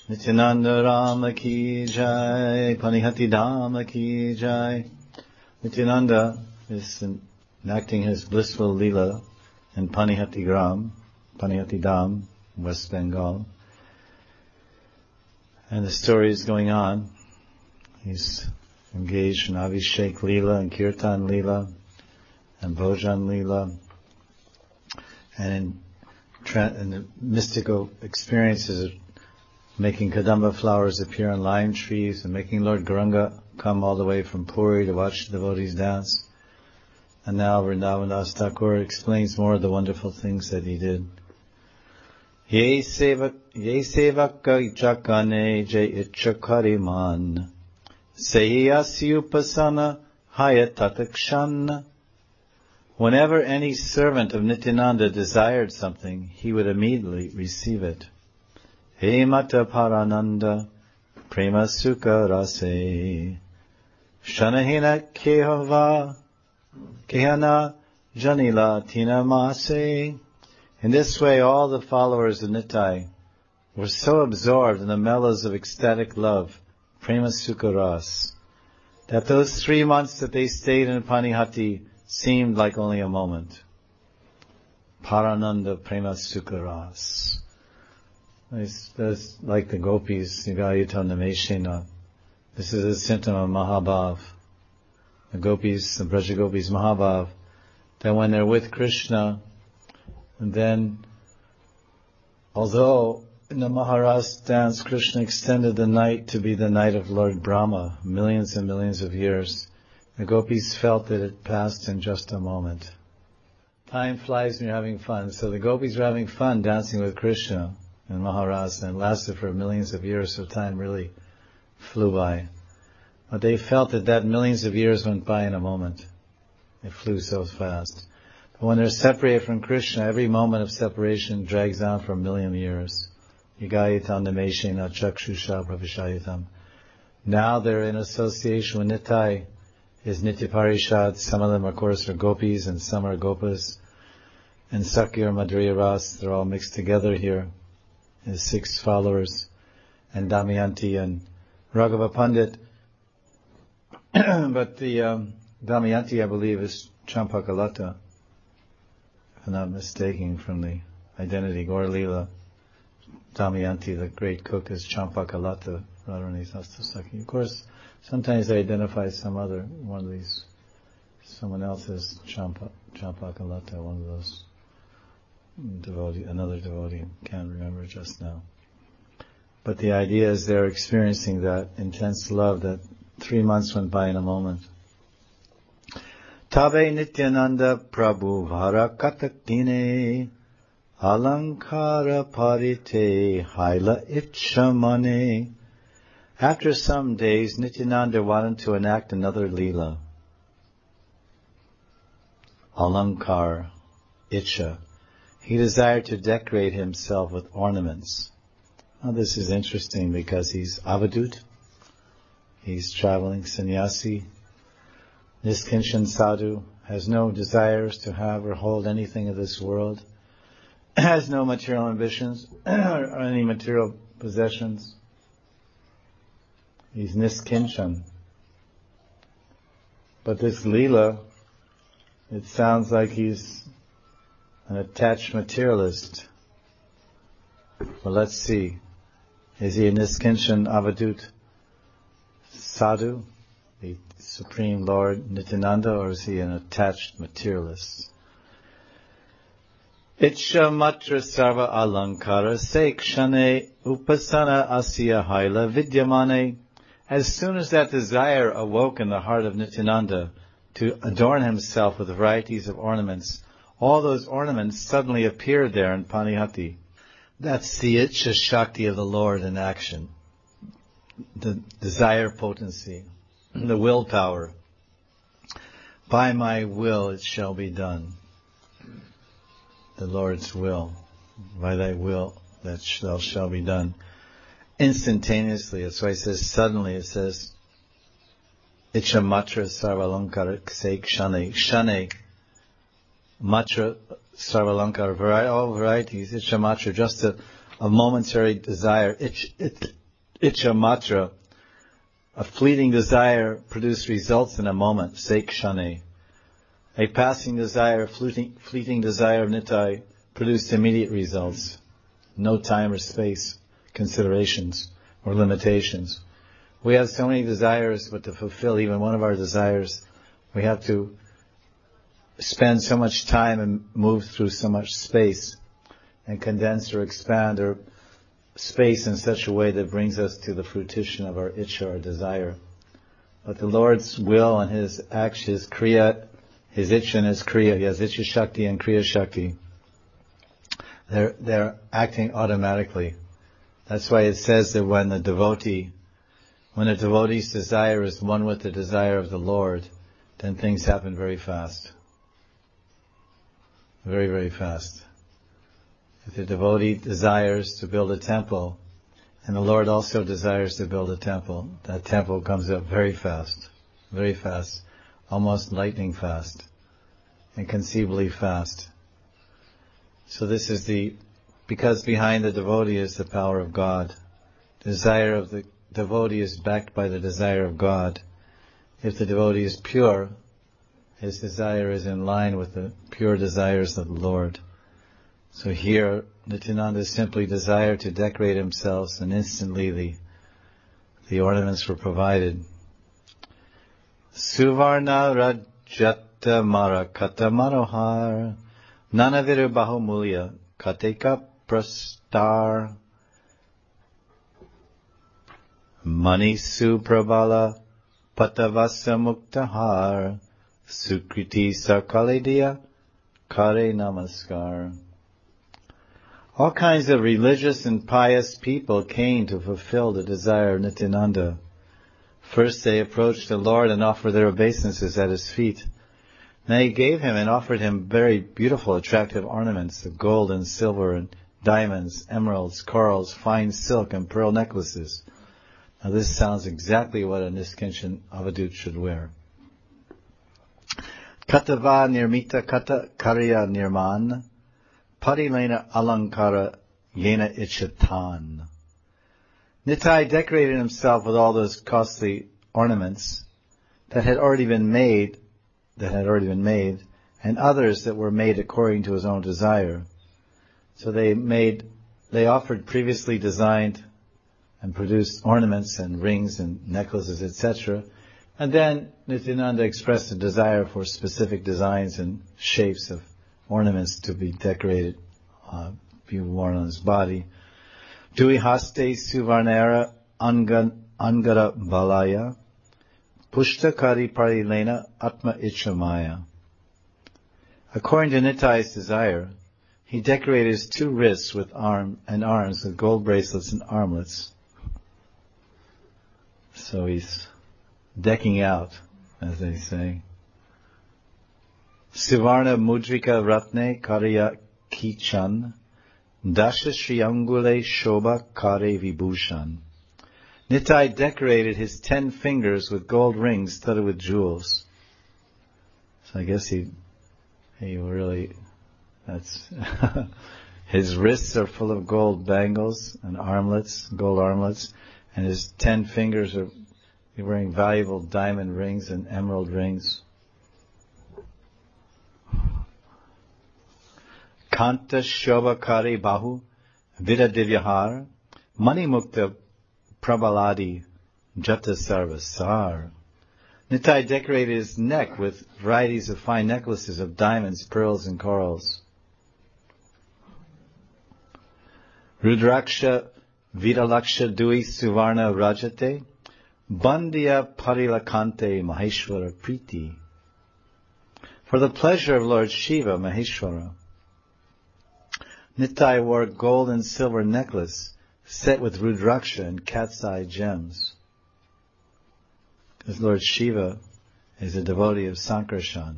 Nityananda Rama Ki Jai, Panihati Dhama Ki Jai. Nityananda is enacting his blissful Leela in Panihati Dham, West Bengal. And the story is going on. He's engaged in Abhishek Leela and Kirtan Leela and Bhojan Leela. And in the mystical experiences of making Kadamba flowers appear on lime trees and making Lord Gauranga come all the way from Puri to watch the devotees dance. And now Vrindavan Das Thakur explains more of the wonderful things that he did. Ye sevaka ichakane je ichakariman seyasi upasana hayatatakshan. Whenever any servant of Nityananda desired something, he would immediately receive it. He mata parananda prema sukha rase shanahina kehana janila tina mase. In this way, all the followers of Nitai were so absorbed in the mellows of ecstatic love, prema sukha ras, that those 3 months that they stayed in Panihati seemed like only a moment. Parananda prema sukha ras. That's like the gopis, Nigayuta Nameshena. This is a symptom of Mahabhav. The gopis, the Braja gopis, Mahabhav, that when they're with Krishna, and then, although in the Maharas dance, Krishna extended the night to be the night of Lord Brahma, millions and millions of years, the gopis felt that it passed in just a moment. Time flies when you're having fun. So the gopis were having fun dancing with Krishna in Maharas, and it lasted for millions of years, so time really flew by. But they felt that millions of years went by in a moment. It flew so fast. But when they're separated from Krishna, every moment of separation drags on for 1,000,000 years. Yigayitam nameshena chakshusha pravishayitam. Now they're in association with Nitai, is Nitya Parishad. Some of them, of course, are gopis and some are gopas. And Sakya or Madhurya Ras, they're all mixed together here. His 6 followers, and Damayanti and Raghava Pandit. But the Damayanti, I believe, is Champakalata, if I'm not mistaken, from the identity Gaur Leela. Damayanti, the great cook, is Champakalata, Radharani Sastasaki. Of course, sometimes they identify one of these, someone else is Champakalata, one of those another devotee, can't remember just now. But the idea is they're experiencing that intense love that 3 months went by in a moment. Tabe Nityananda Prabhu Varakatakine Alankara Parite Haila Ichamane. After some days, Nityananda wanted to enact another Leela. Alankar, Icha. He desired to decorate himself with ornaments. Now this is interesting because he's avadut, he's traveling sannyasi, niskinchan sadhu, has no desires to have or hold anything of this world, has no material ambitions or any material possessions. He's niskinchan. But this Leela, it sounds like he's an attached materialist. Well, let's see. Is he a Niskinchan Avadut Sadhu, the Supreme Lord Nityananda, or is he an attached materialist? Icha matra sarva alankara sekshane upasana asya haila vidyamane. As soon as that desire awoke in the heart of Nityananda to adorn himself with varieties of ornaments, all those ornaments suddenly appeared there in Panihati. That's the Icha Shakti of the Lord in action. The desire potency, the willpower. By my will it shall be done. The Lord's will. By thy will that shall be done. Instantaneously. That's why it says suddenly. It says Icha matra sarvalankara ksek shane. Shane. Matra, Sarvalankar, all varieties, Icha Matra, just of momentary desire, Icha matra, a fleeting desire produced results in a moment, sekshane. A passing desire, fleeting desire of Nitai produced immediate results. No time or space considerations or limitations. We have so many desires, but to fulfill even one of our desires, we have to spend so much time and move through so much space and condense or expand our space in such a way that brings us to the fruition of our Icha, our desire. But the Lord's will and His action, His Kriya, His Icha and His Kriya, He has Icha Shakti and Kriya Shakti. They're acting automatically. That's why it says that when a devotee's desire is one with the desire of the Lord, then things happen very fast. Very, very fast. If the devotee desires to build a temple, and the Lord also desires to build a temple, that temple comes up very fast, almost lightning fast, inconceivably fast. So this is because behind the devotee is the power of God. The desire of the devotee is backed by the desire of God. If the devotee is pure, his desire is in line with the pure desires of the Lord. So here, Nityananda simply desired to decorate himself, and instantly the ornaments were provided. Suvarna Rajata Marakata Marohar Nanaviru Bahumulya Kateka Prastar Mani Suprabala Patavasa Muktahar Sukriti Sarkalidiya Kare Namaskar. All kinds of religious and pious people came to fulfill the desire of Nityananda. First they approached the Lord and offered their obeisances at His feet. Then they gave Him and offered Him very beautiful, attractive ornaments of gold and silver and diamonds, emeralds, corals, fine silk and pearl necklaces. Now this sounds exactly what a Niskinchan Avadut should wear. Katava nirmita kata karya nirman Parilena alankara yena ichatan. Nitai decorated himself with all those costly ornaments that had already been made, and others that were made according to his own desire. So they offered previously designed and produced ornaments and rings and necklaces, etc. And then Nityananda expressed a desire for specific designs and shapes of ornaments to be decorated, be worn on his body. Dui haste suvarnera angara balaya pushtakari parilena atma ichamaya. According to Nitai's desire, he decorated his two wrists with arms with gold bracelets and armlets. So he's decking out, as they say. Sivarna mudrika ratne karya kichan dasha shriyangule shobha kare vibhushan. Nitai decorated his 10 fingers with gold rings studded with jewels. So I guess he really, that's, his wrists are full of gold bangles and armlets, gold armlets, and his 10 fingers are wearing valuable diamond rings and emerald rings. Kanta Shobha Kare Bahu Vida Divyahar Mani Mukta Prabaladi Jata Sarvasar. Nitai decorated his neck with varieties of fine necklaces of diamonds, pearls, and corals. Rudraksha Vidalaksha Dui Suvarna Rajate Bandya Parilakante Maheshwara Priti. For the pleasure of Lord Shiva, Maheshwara, Nitai wore a gold and silver necklace set with Rudraksha and cat's eye gems. Because Lord Shiva is a devotee of Sankarshan.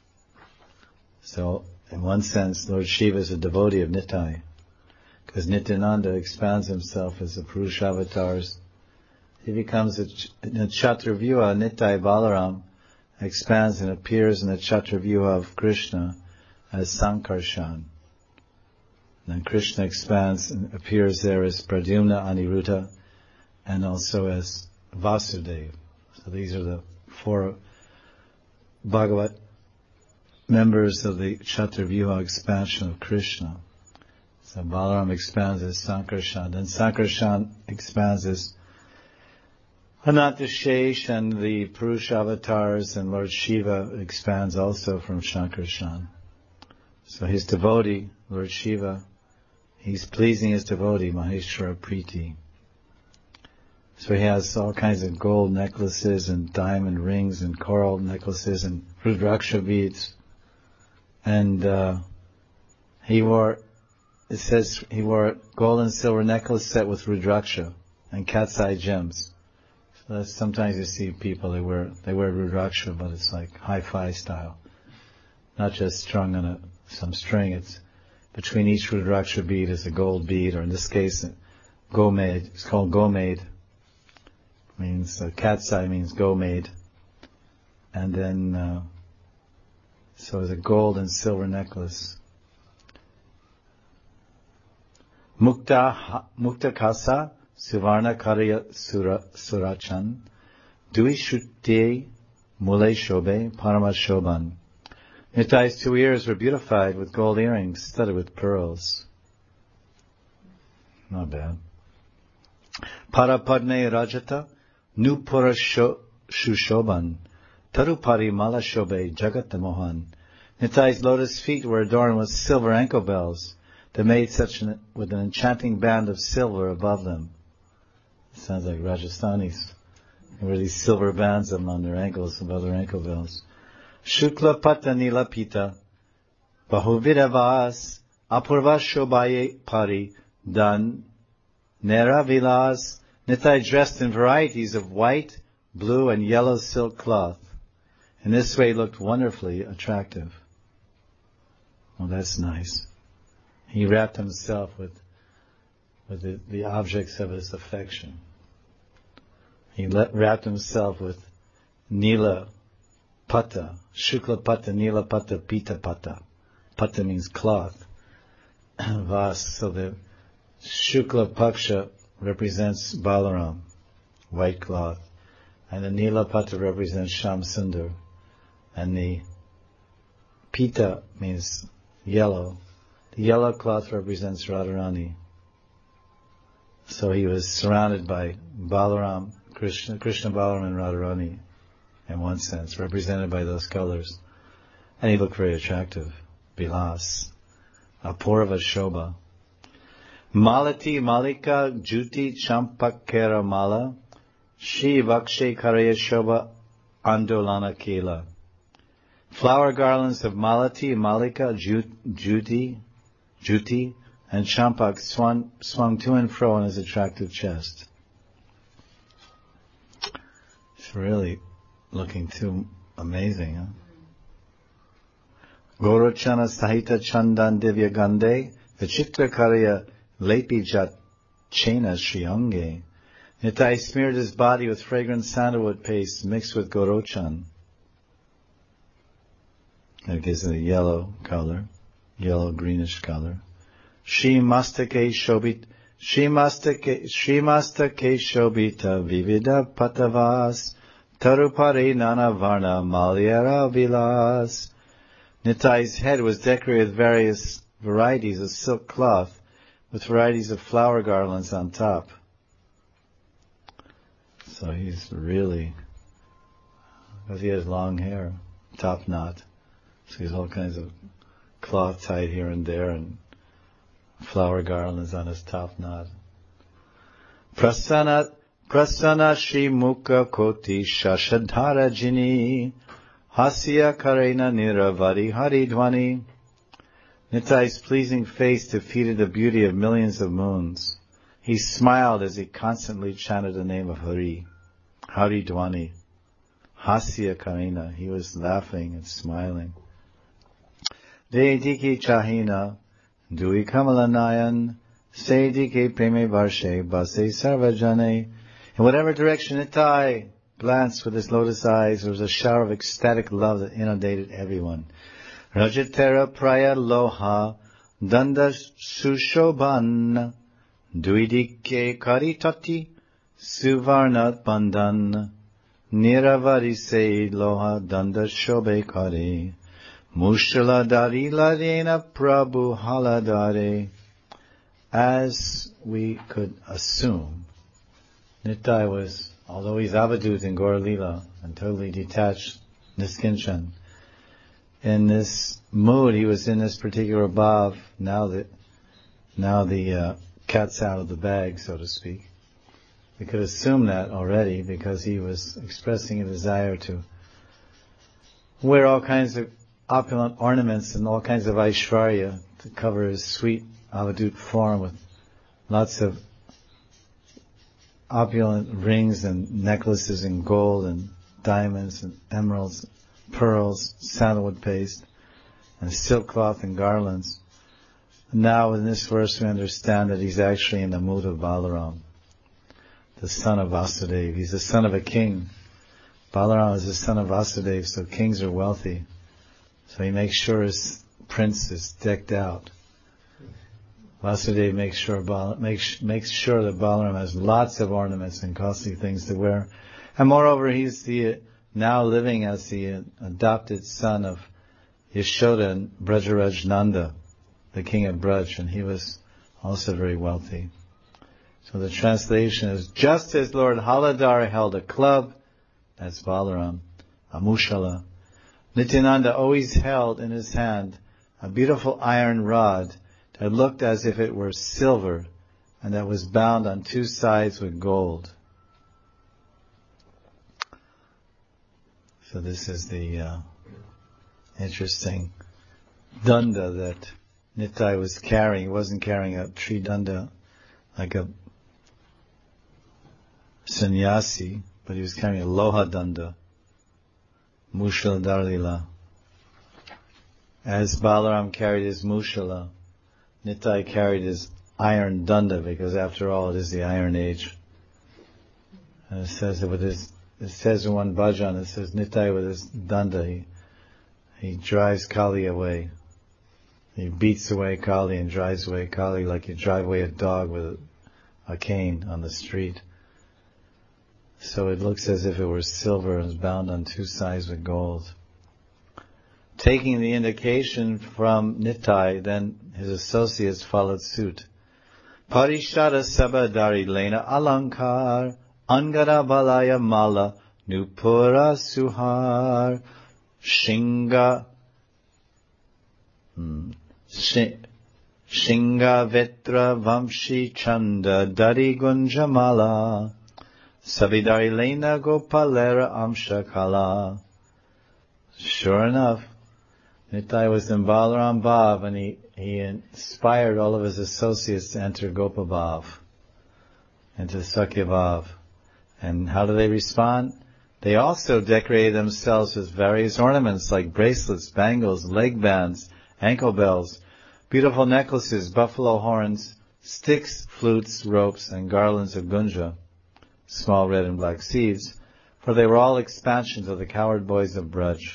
So, in one sense, Lord Shiva is a devotee of Nitai. Because Nityananda expands himself as the Purusha avatars. He becomes in a Chaturvyuha, Nitai Balaram expands and appears in the Chaturvyuha of Krishna as Sankarshan. then Krishna expands and appears there as Pradyumna, Aniruddha, and also as Vasudeva. So these are the 4 Bhagavat members of the Chaturvyuha expansion of Krishna. So Balaram expands as Sankarshan, then Sankarshan expands as Anantashesh, and the Purusha avatars, and Lord Shiva expands also from Sankarshan. So his devotee, Lord Shiva, he's pleasing his devotee, Maheshwara Priti. So he has all kinds of gold necklaces and diamond rings and coral necklaces and Rudraksha beads. And he wore a gold and silver necklace set with Rudraksha and cat's eye gems. So that's, sometimes you see people, they wear Rudraksha, but it's like hi-fi style. Not just strung on some string, it's between each Rudraksha bead is a gold bead, or in this case, Gomade. It's called Gomade. Means cat's eye means Gomade. And then so it's a gold and silver necklace. Mukta Kasa Suvarna Karya Surachan Dui Shutte Mule Shobe Parama Shoban. Nitai's 2 ears were beautified with gold earrings studded with pearls. Not bad. Parapadne Rajata Nupura Shushoban Tarupari Mala Shobe Jagat Mohan. Nitai's lotus feet were adorned with silver ankle bells that made with an enchanting band of silver above them. It sounds like Rajasthanis. There were these silver bands on their ankles, above their ankle bells. Shukla Pata Nila Pita Bahuvida Vas Apurva Shobaye Pari Dan Nera Vilas. Nitai dressed in varieties of white, blue, and yellow silk cloth. In this way, he looked wonderfully attractive. Well, that's nice. He wrapped himself with the objects of his affection. He wrapped himself with Nila Pata, Shukla Pata, Nila Pata, Pita Pata. Pata means cloth. Vas, so the Shukla Paksha represents Balaram, white cloth. And the Nila Pata represents Sham Sundar. And the Pita means yellow. The yellow cloth represents Radharani. So he was surrounded by Balaram, Krishna Balaram and Radharani, in one sense, represented by those colors. And he looked very attractive. Bilas. Apurva Shobha. Malati Malika Juti Champakera Mala Shri Vakshe Karaya Shobha Andolana Kela. Flower garlands of Malati, Malika, Juti, and Champak swung to and fro on his attractive chest. It's really looking too amazing, huh? Gorochana Sahita Chandan Divya Gande Vichitra Karya Lepi Jat Chena Shriyange. Nitai smeared his body with fragrant sandalwood paste mixed with Gorochan. That gives it a yellow color, yellow greenish color. Shrimastake Shobita Vivida Patavas Tarupare Nana Varna Malyara Vilas. Nitai's head was decorated with various varieties of silk cloth with varieties of flower garlands on top. So he's really, because he has long hair, top knot. So he has all kinds of cloth tied here and there and flower garlands on his top knot. Prasanna Shri Mukha Koti Shashadhara Jini Hasya Karena Niravari Haridwani. Nitai's pleasing face defeated the beauty of millions of moons. He smiled as he constantly chanted the name of Hari. Haridwani. Hasya Karena. He was laughing and smiling. Vediki Chahina Dui Kamalanayan Sedike Preme Varshe Base Sarvajane. In whatever direction Nitai glanced with his lotus eyes, there was a shower of ecstatic love that inundated everyone. Rajatera Praya Loha Danda Sushoban, Duidike Karitati, Suvarna Bandan, Niravari Se Loha Danda Shobe Kare, Mushala Dari Ladena Prabhu Haladare. As we could assume, Nittai was, although he's Avadut in Gaur Lila and totally detached, Niskinchan, in this mood, he was in this particular bhav. Now the cat's out of the bag, so to speak. We could assume that already because he was expressing a desire to wear all kinds of opulent ornaments and all kinds of Aishvarya to cover his sweet Avadut form with lots of opulent rings and necklaces and gold and diamonds and emeralds, pearls, sandalwood paste, and silk cloth and garlands. Now in this verse we understand that he's actually in the mood of Balaram, the son of Vasudeva. He's the son of a king. Balaram is the son of Vasudeva, so kings are wealthy. So he makes sure his prince is decked out. Vasudeva makes sure that Balaram has lots of ornaments and costly things to wear. And moreover, he's now living as the adopted son of Yashoda and Brajaraj Nanda, the king of Braj, and he was also very wealthy. So the translation is, just as Lord Haladar held a club, that's Balaram, a mushala, Nityananda always held in his hand a beautiful iron rod that looked as if it were silver and that was bound on two sides with gold. So this is the interesting danda that Nittai was carrying. He wasn't carrying a tree danda like a sannyasi, but he was carrying a loha danda, mushala darlila. As Balaram carried his mushala, Nittai carried his iron danda, because after all it is the Iron Age. And it says in one bhajan, it says Nittai with his danda, he drives Kali away. He beats away Kali and drives away Kali like you drive away a dog with a cane on the street. So it looks as if it were silver and is bound on two sides with gold. Taking the indication from Nittai, then his associates followed suit. Parishara Sabadari Lena Alankar, Angara Balaya Mala, Nupura Suhar, Shinga Vetra Vamshi Chanda Dari Gunjamala, Sabidari Lena Gopalera Amshakala. Sure enough, Nittai was in Balaram Bhav, and he inspired all of his associates to enter Gopa Bhav, into Sakya Bhav. And how do they respond? They also decorated themselves with various ornaments like bracelets, bangles, leg bands, ankle bells, beautiful necklaces, buffalo horns, sticks, flutes, ropes, and garlands of gunja, small red and black seeds, for they were all expansions of the cowherd boys of Braj.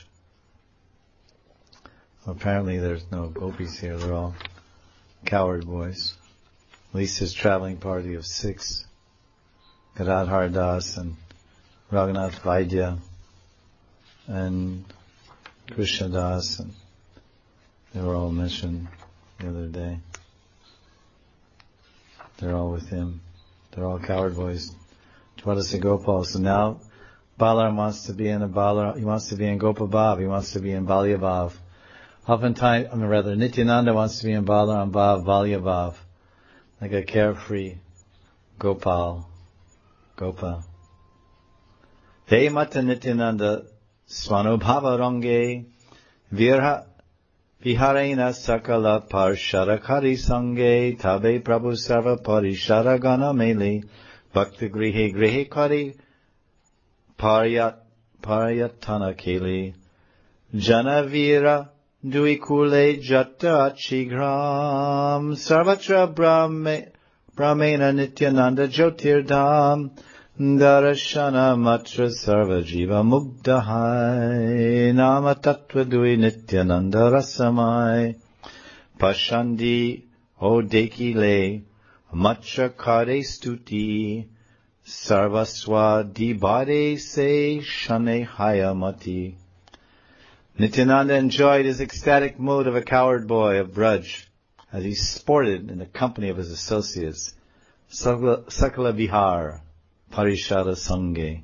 Well, apparently there's no gopis here, they're all cowherd boys. At least his traveling party of 6, Gadadhar Das and Raghunath Vaidya and Krishna Das, and they were all mentioned the other day. They're all with him. They're all cowherd boys. Dwadasa Gopal. So now Balaram wants to be in he wants to be in Gopa Bhav, he wants to be in Balya Bhav. Nityananda wants to be in Balaram Bhav, Balya Bhav, like a carefree Gopa. Hey Mata Nityananda Swanubhava Range Viharena Sakala Parsharakari Sange Tabe Prabhu Sarva Parishara Gana Mele Bhakti Grihe Kari Paryatana Keli Janavira Duikule Jata Chigram Sarvatra Brahmena Nityananda Jyotirdham Darashana Matra Sarva Jiva Mugdahai Nama Tattva Dui Nityananda Rasamai Pashandi Odeki le Macha Kare Stuti Sarvaswa Dibade Se Shane Hayamati. Nityananda enjoyed his ecstatic mood of a coward boy of Braj as he sported in the company of his associates. Sakala Vihar Parishada Sange.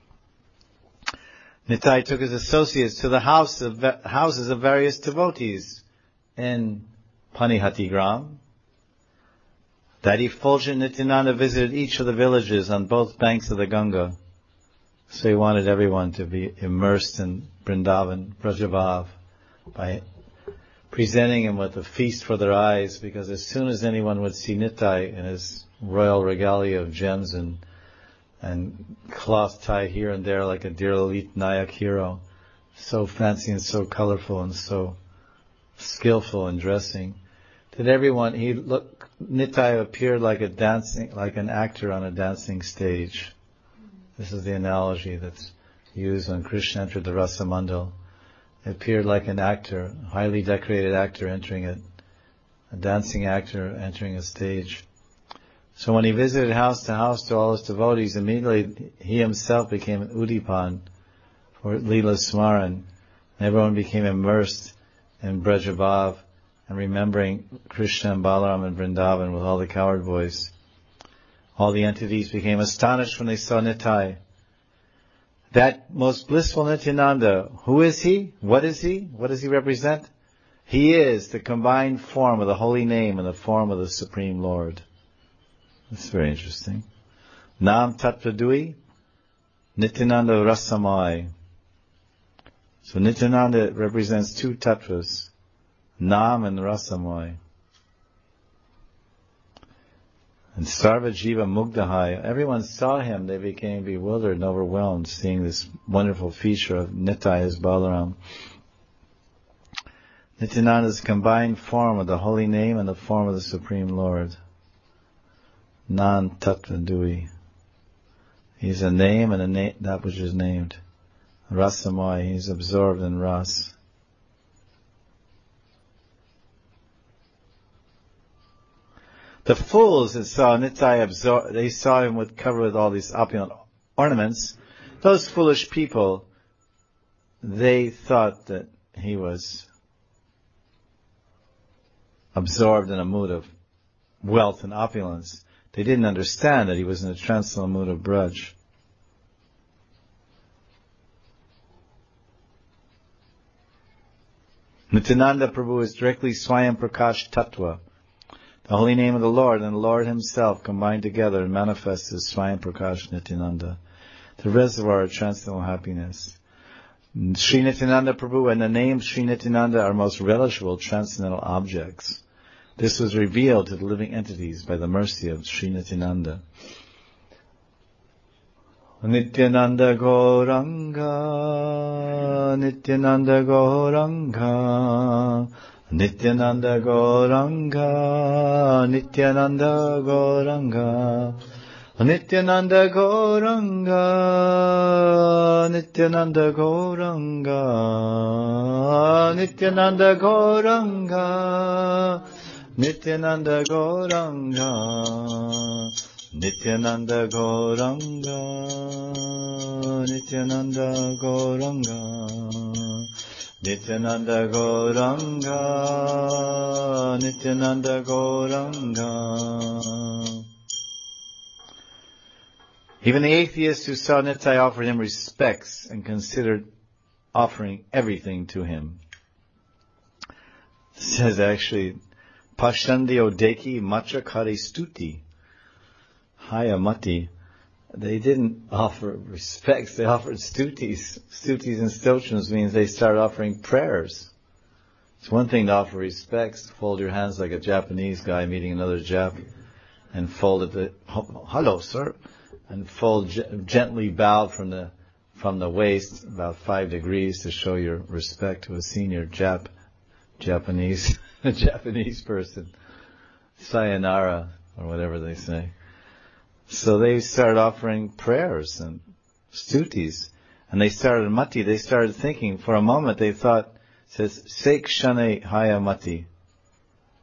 Nitai took his associates to the houses of various devotees in Panihati Gram. That effulgent Nityananda visited each of the villages on both banks of the Ganga. So he wanted everyone to be immersed in Vrindavan, Brajabhav, by presenting him with a feast for their eyes, because as soon as anyone would see Nitai in his royal regalia of gems and cloth tied here and there like a Dear Lalit Nayak hero, so fancy and so colorful and so skillful in dressing, that Nitai appeared like an actor on a dancing stage. This is the analogy that's used when Krishna entered the Rasamandal. It appeared like an actor, a highly decorated actor entering a dancing actor entering a stage. So when he visited house to all his devotees, immediately he himself became an Udipan for Leela Smaran. And everyone became immersed in Brajabhav and remembering Krishna and Balaram and Vrindavan with all the coward boys. All the entities became astonished when they saw Nitai. That most blissful Nityananda, who is he? What is he? What does he represent? He is the combined form of the holy name and the form of the Supreme Lord. That's very interesting. Nam Tattvadui, Nityananda Rasamai. So Nityananda represents two tattvas, Nam and Rasamai. And Sarva Jiva Mugdahai, everyone saw him, they became bewildered and overwhelmed seeing this wonderful feature of Nitai as Balaram. Nityananda's combined form of the holy name and the form of the Supreme Lord. Nan Tattva Dui. He's a name and that which is named. Rasamai, he's absorbed in Ras. The fools that saw Nitai they saw him covered with all these opulent ornaments. Those foolish people, they thought that he was absorbed in a mood of wealth and opulence. They didn't understand that he was in a transcendental mood of Braj. Nityananda Prabhu is directly Swayam Prakash Tattva. The holy name of the Lord and the Lord himself combined together and manifest as Swayam Prakash Nityananda, the reservoir of transcendental happiness. Sri Nityananda Prabhu and the name Sri Nityananda are most relishable transcendental objects. This was revealed to the living entities by the mercy of Sri Nityananda. Nityananda Gauranga, Nityananda Gauranga, Nityananda Gauranga, Nityananda Gauranga, Nityananda Gauranga, Nityananda Gauranga, Nityananda Gauranga, Nityananda Gauranga, Nityananda Gauranga, Nityananda Gauranga, Nityananda Gauranga, Nityananda Gauranga. Even the atheists who saw Nitai offered him respects and considered offering everything to him. It says actually, Pashandi Odeki Macha Kare Stuti Hayamati. They didn't offer respects, they offered stutis. Stutis and stotrams means they started offering prayers. It's one thing to offer respects, fold your hands like a Japanese guy meeting another Jap, and fold it, hello sir, and fold gently bowed from the waist about 5 degrees to show your respect to a senior Japanese person. Sayonara, or whatever they say. So they started offering prayers and stutis. And they started mati, they started thinking, for a moment they thought, it says, Sek Shane Haya Mati.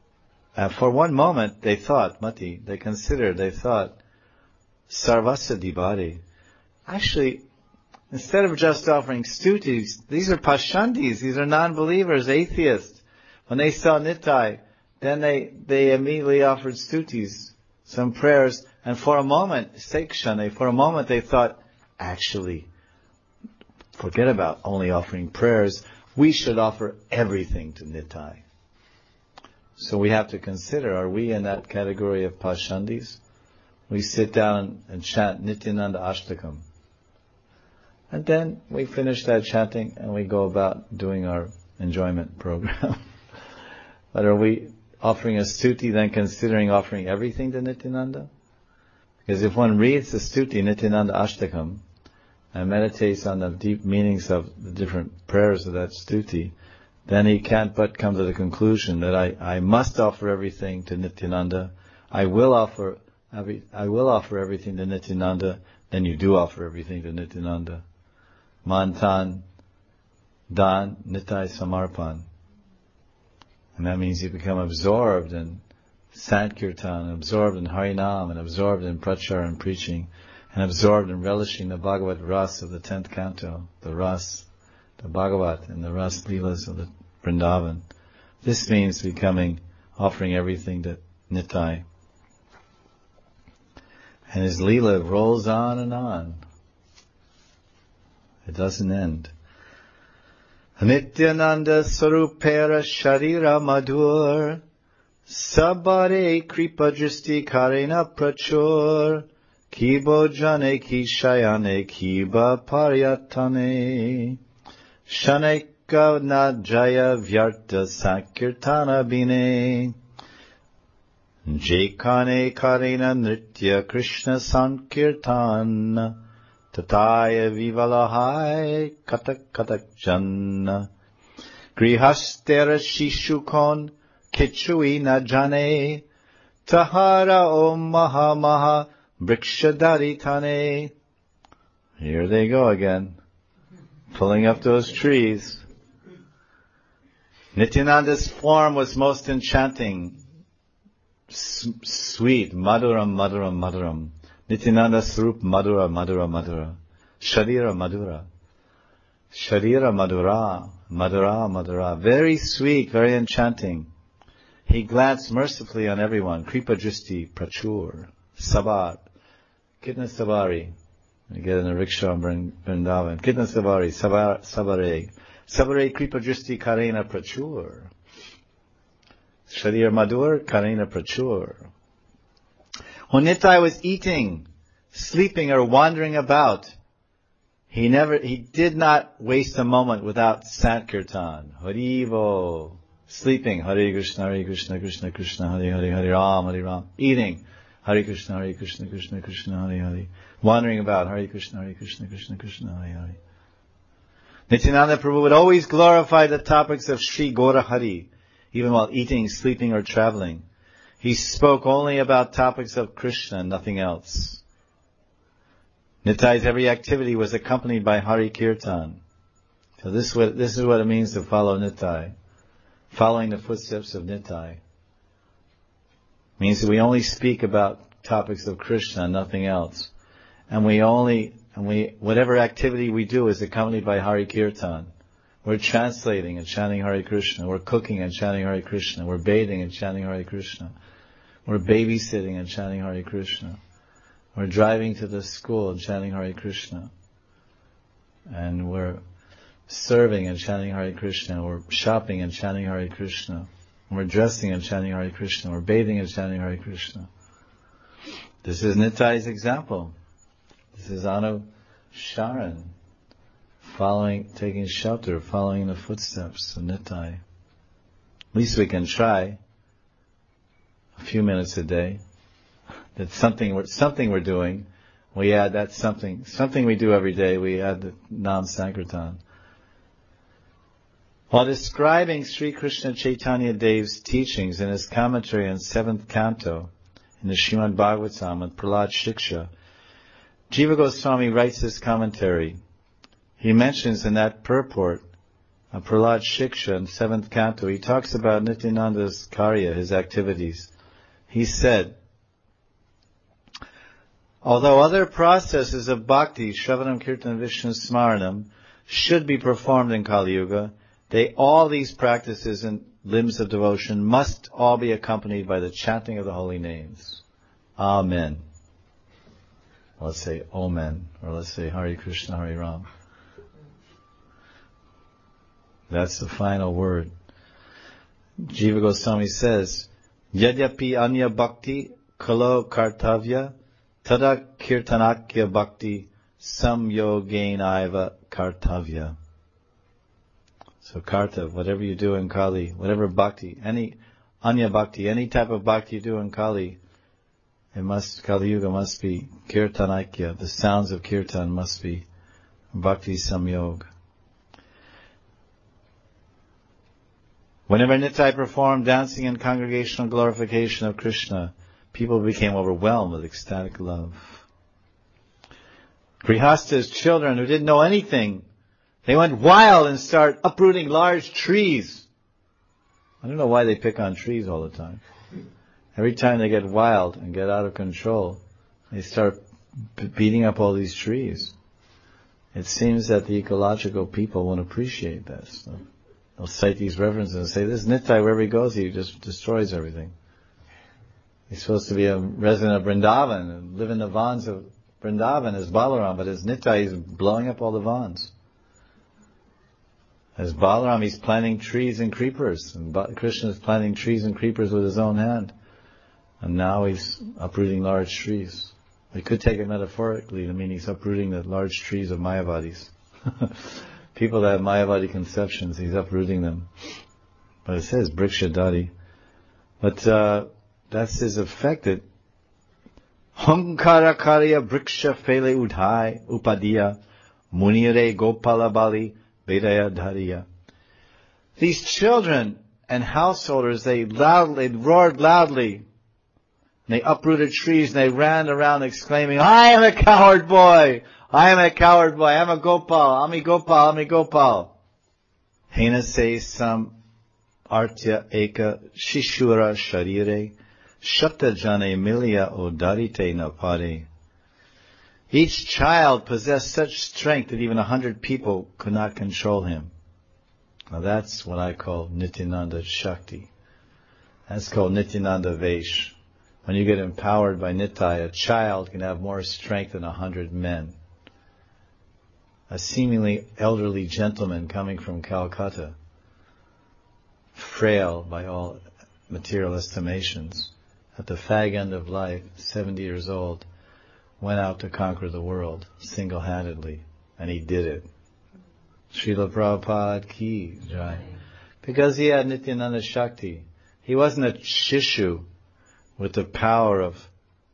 for one moment they thought, Mati, they thought, Sarvasya Dibari. Actually, instead of just offering stutis, these are pashandis, these are non-believers, atheists. When they saw Nittai, then they immediately offered stutis, some prayers, and for a moment they thought, actually, forget about only offering prayers, we should offer everything to Nittai. So we have to consider, are we in that category of pashandis? We sit down and chant Nityananda Ashtakam. And then we finish that chanting and we go about doing our enjoyment program. But are we offering a stuti, then considering offering everything to Nityananda? Because if one reads the stuti, Nityananda Ashtakam, and meditates on the deep meanings of the different prayers of that stuti, then he can't but come to the conclusion that I must offer everything to Nityananda. I will offer everything to Nityananda. Then you do offer everything to Nityananda. Mantan, Dan, Nittai Samarpan. And that means you become absorbed in Sankirtan, absorbed in Harinam, and absorbed in Prachar and preaching, and absorbed in relishing the Bhagavad Ras of the 10th canto, the Bhagavat, and the Ras Leelas of the Vrindavan. This means offering everything to Nittai. And his Leela rolls on and on. It doesn't end. Nityananda Sarupera Sharira Madhur Sabare Kripa Dristi Karena Prachur Kibo Jane Kishayane Kiba Paryatane Shaneka Najaya Vyarta Sankirtana Bine Jekane Karena Nritya Krishna Sankirtan Tataya Vivalahai Katak Katak Janna Grihastera Shishukon Kichui Najane Tahara Om Maha Maha Brikshadari Tane. Here they go again, pulling up those trees. Nityananda's form was most enchanting, sweet, Maduram, Maduram, Maduram. Nityananda Swarup Madura, Madura, Madura. Sharira Madura. Sharira Madura, Madura, Madura. Very sweet, very enchanting. He glanced mercifully on everyone. Kripa Dristi, Prachur, Sabar. Kitna Savari. You get in a rickshaw in Vrindavan. Kitna Savari, Sabare. Sabare Kripa Dristi Karena Prachur. Sharir Madur, Karena Prachur. When Nittai was eating, sleeping, or wandering about, he did not waste a moment without Sankirtan. Harivo. Sleeping, Hare Krishna, Krishna Krishna, Hare Ram, Hare Ram. Eating, Hare Krishna, Krishna Krishna, Hare Hare. Wandering about, Hare Krishna, Krishna Krishna, Hare Hare. Nityananda Prabhu would always glorify the topics of Sri Gaura Hari, even while eating, sleeping, or traveling. He spoke only about topics of Krishna and nothing else. Nittai's every activity was accompanied by Hari Kirtan. So this is what it means to follow Nittai. Following the footsteps of Nittai means that we only speak about topics of Krishna and nothing else. And whatever activity we do is accompanied by Hari Kirtan. We're translating and chanting Hare Krishna. We're cooking and chanting Hare Krishna. We're bathing and chanting Hare Krishna. We're babysitting and chanting Hare Krishna. We're driving to the school and chanting Hare Krishna. And we're serving and chanting Hare Krishna. We're shopping and chanting Hare Krishna. We're dressing and chanting Hare Krishna. We're bathing and chanting Hare Krishna. This is Nittai's example. This is Anu Sharan. Taking shelter, following the footsteps of Nittai. At least we can try a few minutes a day. That's something we're doing. We add that something we do every day. We add the Nam Sankirtan. While describing Sri Krishna Chaitanya Dev's teachings in his commentary on 7th canto in the Srimad Bhagavatam with Prahlad Shiksha, Jiva Goswami writes his commentary. He mentions in that purport Prahlad Shiksha in 7th canto, he talks about Nityananda's karya, his activities. He said, although other processes of bhakti, Shravanam, Kirtanam, Vishnu Smaranam, should be performed in Kali Yuga, all these practices and limbs of devotion must all be accompanied by the chanting of the holy names. Amen. Let's say Omen, or let's say Hare Krishna, Hare Ram. That's the final word. Jiva Goswami says, Yadyapi anya bhakti kalo kartavya tada kirtanakya bhakti samyogenaiva kartavya. So karta, whatever you do in Kali, whatever bhakti, any anya bhakti, any type of bhakti you do in Kali, Kali Yuga must be kirtanakya, the sounds of kirtan must be bhakti samyog. Whenever Nitai performed dancing and congregational glorification of Krishna, people became overwhelmed with ecstatic love. Grihasta's children who didn't know anything, they went wild and started uprooting large trees. I don't know why they pick on trees all the time. Every time they get wild and get out of control, they start beating up all these trees. It seems that the ecological people won't appreciate that stuff. They'll cite these references and say, this Nitai, wherever he goes, he just destroys everything. He's supposed to be a resident of Vrindavan and live in the vans of Vrindavan as Balaram, but as Nitai, he's blowing up all the vans. As Balaram, he's planting trees and creepers, and Krishna is planting trees and creepers with his own hand. And now he's uprooting large trees. We could take it metaphorically to mean he's uprooting the large trees of Mayavadis. People that have Mayavadi conceptions, he's uprooting them. But it says Brikshadari. But that's his effect. That Hankara Karya Briksha Fele Udhai Upadiya Munire Gopala Bali Vedaya Dhariya. These children and householders, they roared loudly. They uprooted trees and they ran around exclaiming, I am a coward boy! I am a coward boy, I am a Gopal, Ami Gopal, Ami Gopal. Hena se sam artya eka shishura sharire shata jane milya odarite napare. Each child possessed such strength that even 100 people could not control him. Now that's what I call Nityananda Shakti. That's called Nityananda Vesh. When you get empowered by Nitai, a child can have more strength than 100 men. A seemingly elderly gentleman coming from Calcutta, frail by all material estimations, at the fag end of life, 70 years old, went out to conquer the world single-handedly, and he did it. Srila Prabhupada ki jai. Because he had Nityananda Shakti. He wasn't a shishu with the power of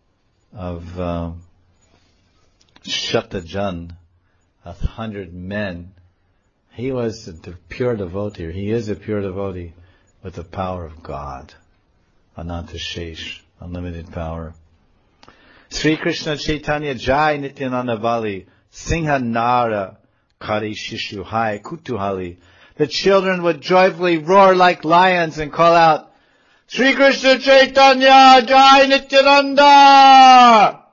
Shatajan, 100 men. He was the pure devotee. He is a pure devotee with the power of God. Ananta Shesh, unlimited power. Sri Krishna Chaitanya Jai Nityananda Vali Singha Nara Kari Shishu Hai Kutuhali. The children would joyfully roar like lions and call out, Sri Krishna Chaitanya Jai Nityananda!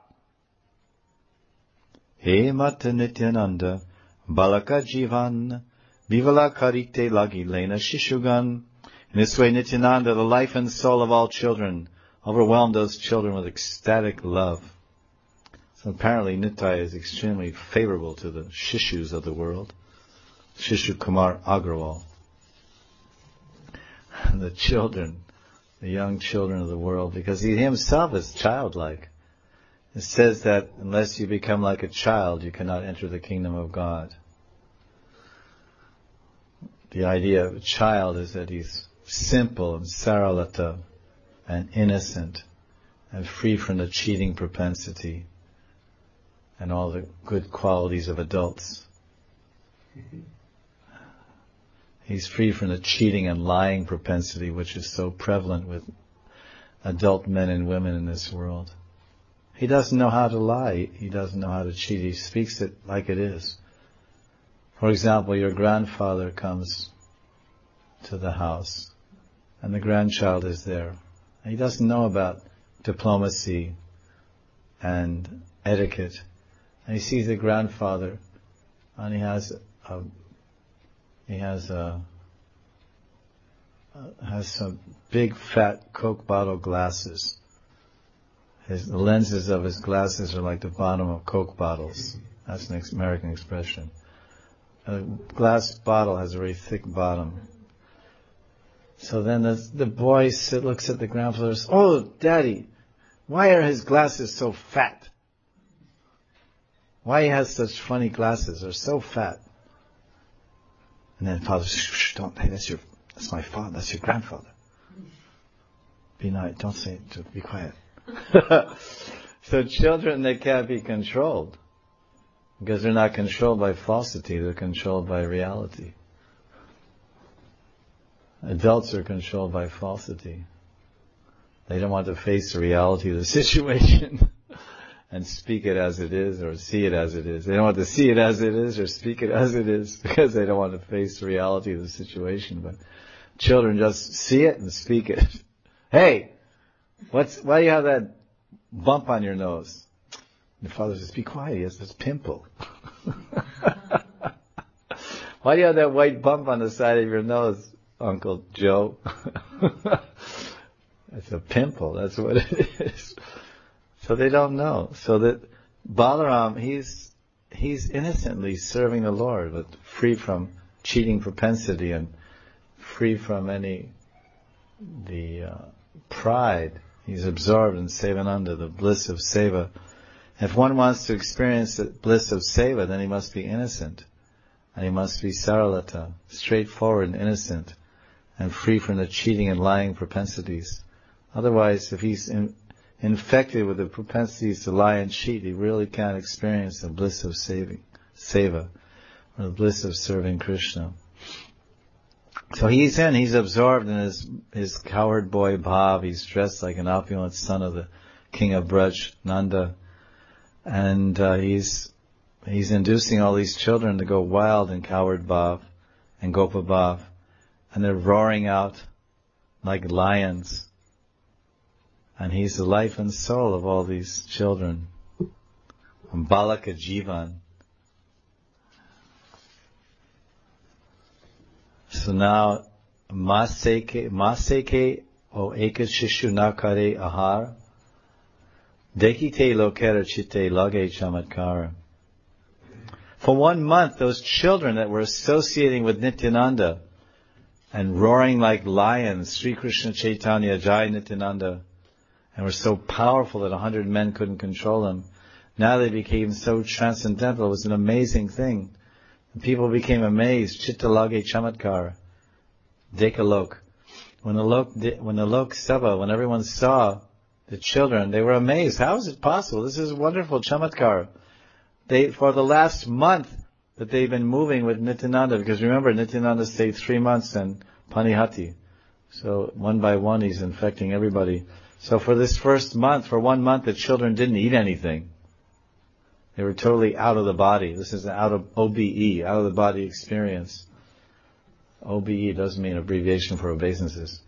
He Mata Nityananda Balaka Jivan Vivala Karite Lagi Lena Shishugan. In this way Nityananda, the life and soul of all children, overwhelmed those children with ecstatic love. So apparently Nitai is extremely favorable to the Shishus of the world. Shishu Kumar Agrawal. And the children, the young children of the world, because he himself is childlike. It says that unless you become like a child, you cannot enter the kingdom of God. The idea of a child is that he's simple and saralata and innocent and free from the cheating propensity and all the good qualities of adults. He's free from the cheating and lying propensity which is so prevalent with adult men and women in this world. He doesn't know how to lie. He doesn't know how to cheat. He speaks it like it is. For example, your grandfather comes to the house, and the grandchild is there. And he doesn't know about diplomacy and etiquette. And he sees the grandfather, and he has some big fat Coke bottle glasses. The lenses of his glasses are like the bottom of Coke bottles. That's an American expression. A glass bottle has a very thick bottom. So then the boy looks at the grandfather and says, "Oh, Daddy, why are his glasses so fat? Why he has such funny glasses? They're so fat." And then the father says, "Shh, don't, hey, that's my father, that's your grandfather. Be nice, don't say it, just be quiet." So children, they can't be controlled. Because they're not controlled by falsity, they're controlled by reality. Adults are controlled by falsity. They don't want to face the reality of the situation and speak it as it is or see it as it is. They don't want to see it as it is or speak it as it is because they don't want to face the reality of the situation. But children just see it and speak it. "Hey, why do you have that bump on your nose?" The father says, "Be quiet, he has this pimple." "Why do you have that white bump on the side of your nose, Uncle Joe?" It's a pimple, that's what it is. So they don't know. So that Balaram, he's innocently serving the Lord, but free from cheating propensity and free from the pride. He's absorbed in Sevananda, the bliss of Seva. If one wants to experience the bliss of Seva, then he must be innocent. And he must be Saralata, straightforward and innocent, and free from the cheating and lying propensities. Otherwise, if he's infected with the propensities to lie and cheat, he really can't experience the bliss of Seva, or the bliss of serving Krishna. So he's absorbed in his cowherd boy bhav. He's dressed like an opulent son of the king of Braj, Nanda. And he's inducing all these children to go wild in cowherd bhav and gopa bhav. And they're roaring out like lions. And he's the life and soul of all these children. Balaka Jivan. So now, Maseke o ekashishu nakare ahar. Dekite lokera chitte lage chamatkara. For 1 month, those children that were associating with Nityananda and roaring like lions, Sri Krishna Chaitanya, Jai Nityananda, and were so powerful that 100 men couldn't control them. Now they became so transcendental. It was an amazing thing. And people became amazed. Chitta lage chamatkara. Dekalok. When the Lok Sabha, when everyone saw the children, they were amazed. How is it possible? This is wonderful chamatkar. For the last month that they've been moving with Nityananda, because remember, Nityananda stayed 3 months in Panihati. So one by one he's infecting everybody. So for this first month, for 1 month, the children didn't eat anything. They were totally out of the body. This is out of OBE, out of the body experience. OBE doesn't mean abbreviation for obeisances.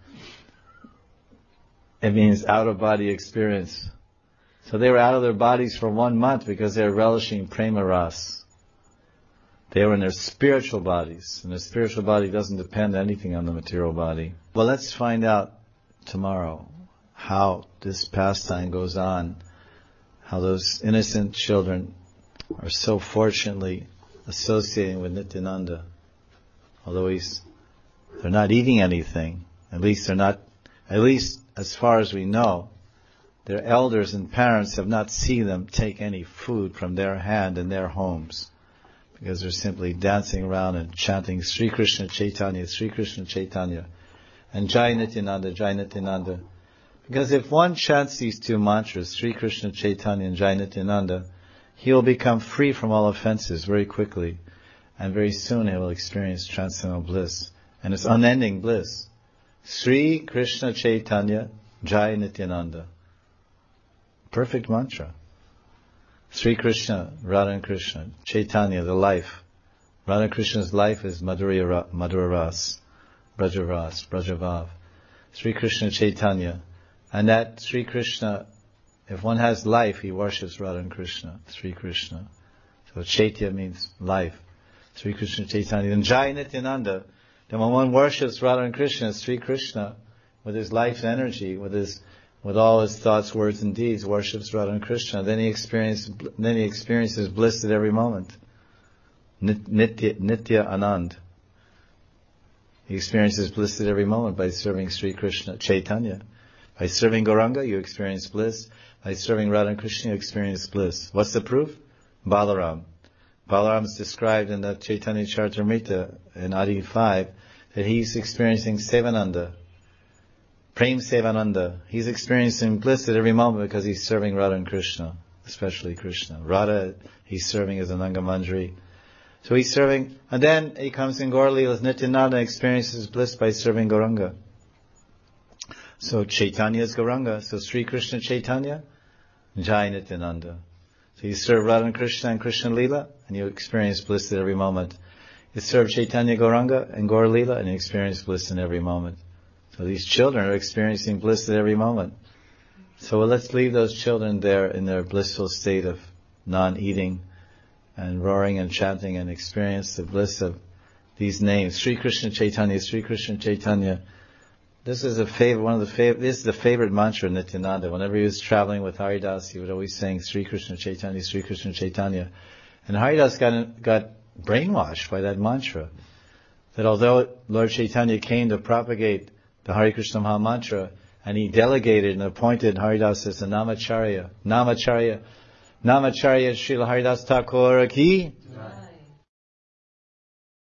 It means out-of-body experience. So they were out of their bodies for 1 month because they were relishing prema ras. They were in their spiritual bodies, and the spiritual body doesn't depend anything on the material body. Well, let's find out tomorrow how this pastime goes on, how those innocent children are so fortunately associating with Nityananda. Although they're not eating anything, at least as far as we know, their elders and parents have not seen them take any food from their hand in their homes, because they're simply dancing around and chanting Sri Krishna Chaitanya, Sri Krishna Chaitanya, and Jai Nityananda, Jai Nityananda. Because if one chants these 2 mantras, Sri Krishna Chaitanya and Jai Nityananda, he will become free from all offenses very quickly, and very soon he will experience transcendental bliss. And it's unending bliss. Sri Krishna Chaitanya, Jai Nityananda. Perfect mantra. Sri Krishna, Radha and Krishna, Chaitanya, the life. Radha Krishna's life is Madhura Ras. Brajavav. Sri Krishna Chaitanya. And that Sri Krishna, if one has life, he worships Radha and Krishna, Sri Krishna. So Chaitya means life. Sri Krishna Chaitanya. And Jai Nityananda. Then when one worships Radha and Krishna, Sri Krishna, with his life energy, with all his thoughts, words, and deeds, worships Radha and Krishna, then he experiences bliss at every moment. Nitya Anand. He experiences bliss at every moment by serving Sri Krishna Chaitanya. By serving Gauranga, you experience bliss. By serving Radha and Krishna, you experience bliss. What's the proof? Balaram. Balaram is described in the Chaitanya Charitamrita in Adi 5 that he's experiencing Sevananda. Prem Sevananda. He's experiencing bliss at every moment because he's serving Radha and Krishna, especially Krishna. Radha, he's serving as Ananga Manjari. So he's serving, and then he comes in Gaur Leela as Nityananda and experiences bliss by serving Gauranga. So Chaitanya is Gauranga. So Sri Krishna Chaitanya, Jai Nityananda. So you serve Radha and Krishna Leela, and you experience bliss at every moment. You serve Chaitanya Gauranga and Gaur Leela, and you experience bliss in every moment. So these children are experiencing bliss at every moment. So let's leave those children there in their blissful state of non-eating and roaring and chanting and experience the bliss of these names. Sri Krishna Chaitanya, Sri Krishna Chaitanya. This is this is the favorite mantra of Nityananda. Whenever he was traveling with Haridas, he would always sing Sri Krishna Chaitanya, Sri Krishna Chaitanya. And Haridas got brainwashed by that mantra. That although Lord Chaitanya came to propagate the Hare Krishna Maha Mantra, and he delegated and appointed Haridas as the Namacharya Srila Haridas Thakur ki